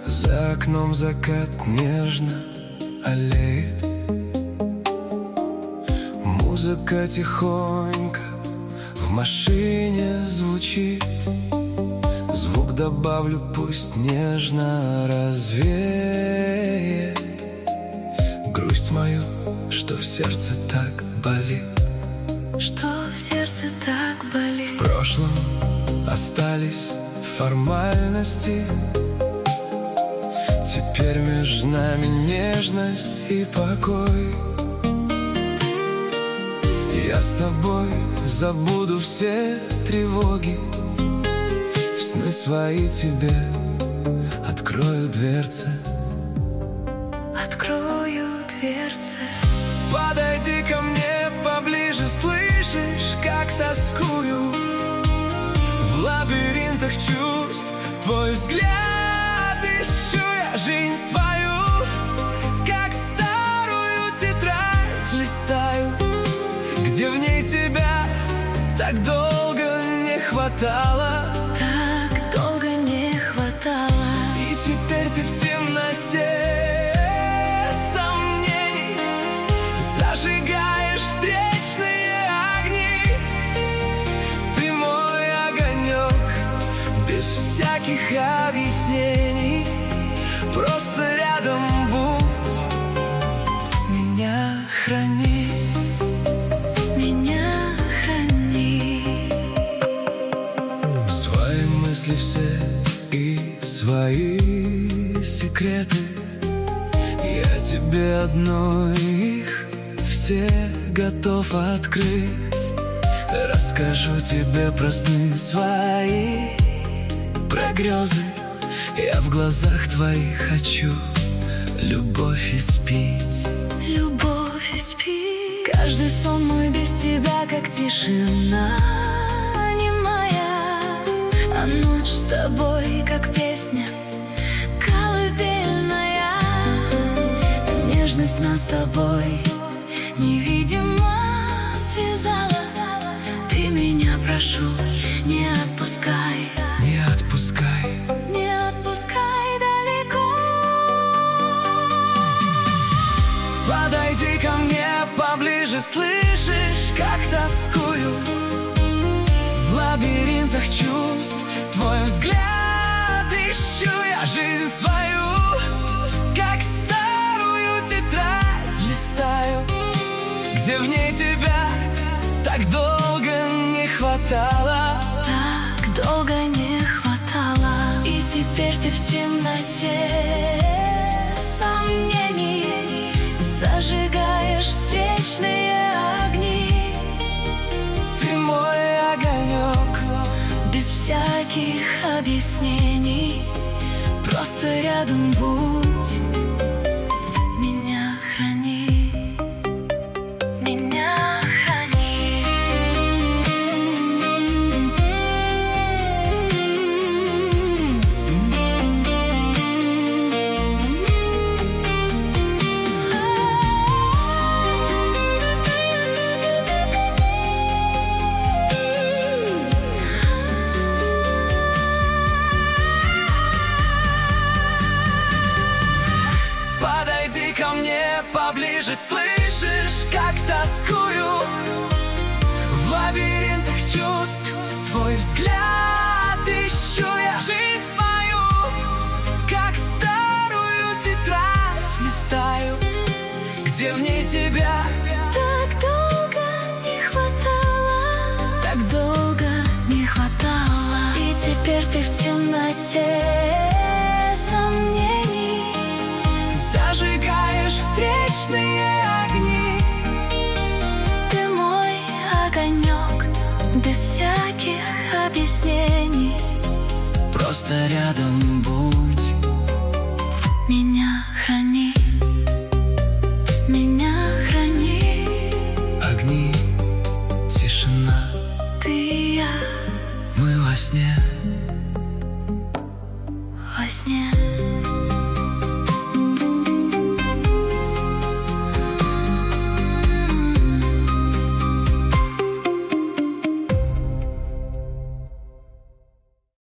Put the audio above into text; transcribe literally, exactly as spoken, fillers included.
За окном закат нежно аллеет, музыка тихонько в машине звучит. Звук добавлю, пусть нежно развеет грусть мою, что в сердце так болит. Что в сердце так болит. В прошлом остались формальности, теперь между нами нежность и покой. Я с тобой забуду все тревоги, в сны свои тебе открою дверцы. Открою дверцы. Подойди ко мне поближе, слышишь, как тоскую в лабиринтах чувств. Твой взгляд ищу я, жизнь свою, как старую тетрадь листаю, где в ней тебя так долго не хватало. Так долго не хватало. И теперь ты в темноте сомнений зажигаешь встречные огни. Ты мой огонек без всяких объяснений. Просто рядом будь, меня храни. Меня храни. Свои мысли все и свои секреты я тебе одной их все готов открыть. Расскажу тебе про сны свои, про грезы. Я в глазах твоих хочу любовь испить. Любовь испить. Каждый сон мой без тебя, как тишина немая, а ночь с тобой, как песня колыбельная. Нежность нас с тобой невидимо связала. Ты меня, прошу, не отпускай. Не отпускай. Не отпускай далеко. Подойди ко мне поближе, слышишь, как тоскую в лабиринтах чувств. Твой взгляд ищу я, жизнь свою, как старую тетрадь листаю, где в ней тебя так долго не хватало. Так долго не хватало. И теперь ты в темноте сомнений зажигаешь встречные огни. Ты мой огонек без всяких объяснений. Просто рядом будь, меня храни. Меня храни. Подойди ко мне поближе, слышишь, как тоскую в лабиринтах чувств. Твой взгляд ищу я, жизнь свою, как старую тетрадь листаю, где в ней тебя Так долго не хватало. Так долго не хватало. И теперь ты в темноте сомнений зажигаешь встречные огни. ты мой огонек без всяких объяснений. Просто рядом будь, Меня храни. Меня храни. огни, тишина, Ты и я мы во сне. во сне.